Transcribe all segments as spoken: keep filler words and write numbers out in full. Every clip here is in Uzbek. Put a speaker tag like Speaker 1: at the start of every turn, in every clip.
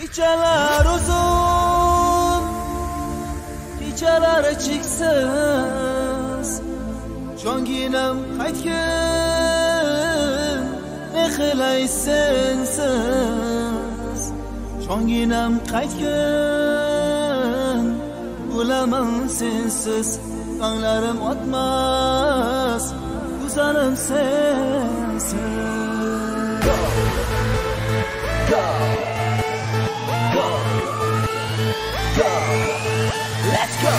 Speaker 1: Kechalar uzun, kechalar cheksiz, jonginam qaytgin, ne qilay sensiz. Jonginam qaytgin, o'laman sensiz. Tonglarim o'tmas, go'zalim sensiz. Go, go. Go, go, let's go.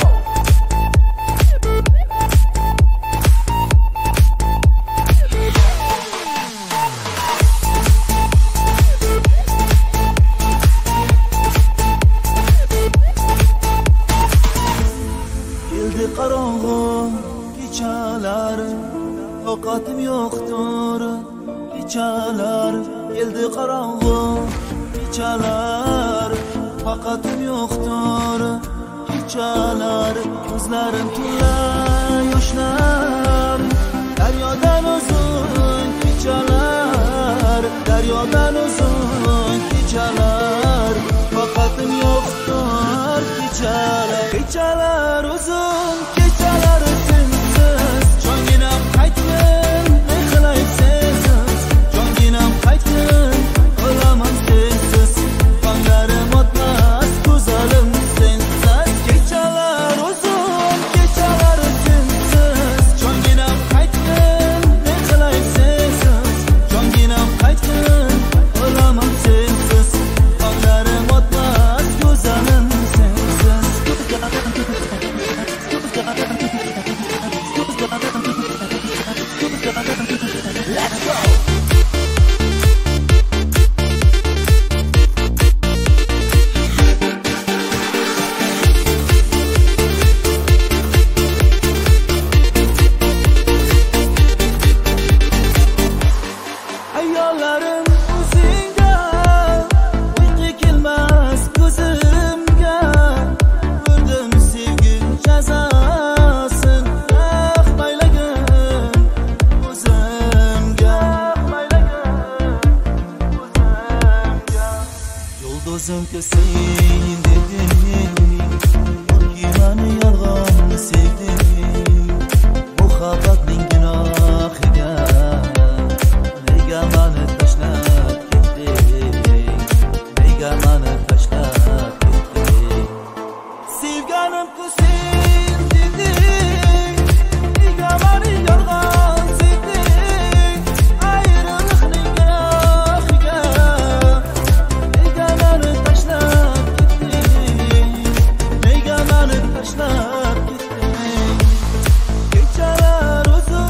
Speaker 1: Keldi qorong'u kechalar, toqatim yo'qdir kechalar. Keldi qorong'u kechalar, faqatim yo'qdir kechalar. Ko'zlarim to'la yoshlar, daryodan uzun kechalar, daryodan uzun kechalar. Faqatim yo'qdir kechalar. Kechalar uzun, kechalar sensiz. Jonginam qaytgin, ne qilay sensiz. Jonginam qaytgin, o'laman sensiz. Tonglarim o'tmas, go'zalim sensiz. Kechalar uzun, kechalar sensiz. Jonginam qaytgin, ne qilay sensiz. Jonginam qaytgin, o'laman sensiz. Tonglarim o'tmas, go'zalim sensiz. Let's go. Ayollarim o'zingga, uyqu kelmas ko'zimga. Ko'rdim sevgi jazosin, ah maylagin o'zimga, maylagin o'zimga. Yulduzimga sen deding, ki meni yolg'on sevding. Muhabbatning gunohiga nega meni tashlab ketding, nega meni tashlab ketding. Sevganim-ku sen deding, nega meni yolg'on sevding. Ayriliqning gunohiga nega meni tashlab ketding, nega meni tashlab ketding. Kechalar uzun,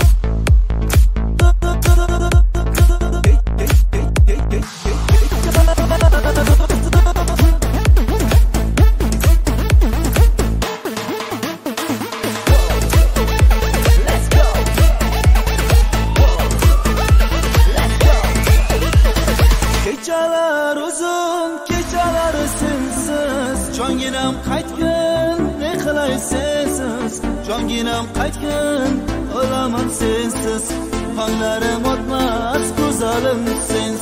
Speaker 1: kechalar uzun, kechalar sensiz. Jonginam qaytgin, ne qilay sensiz. Jonginam qaytgin, o'laman sensiz. Tonglarim o'tmas, go'zalim sensiz.